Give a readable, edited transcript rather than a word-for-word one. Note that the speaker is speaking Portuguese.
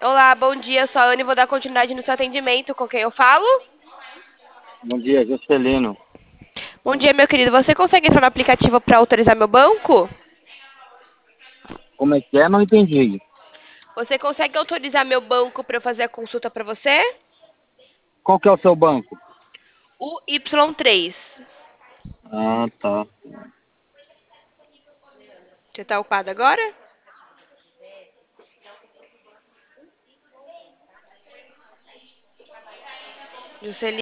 Olá, bom dia. Eu sou a Ana e vou dar continuidade no seu atendimento. Com quem eu falo? Bom dia, Juscelino. Bom dia, meu querido. Você consegue entrar no aplicativo para autorizar meu banco? Como é que é? Não entendi. Você consegue autorizar meu banco para eu fazer a consulta para você? Qual que é o seu banco? O Y3. Ah, tá. Você está ocupado agora? Juscelino.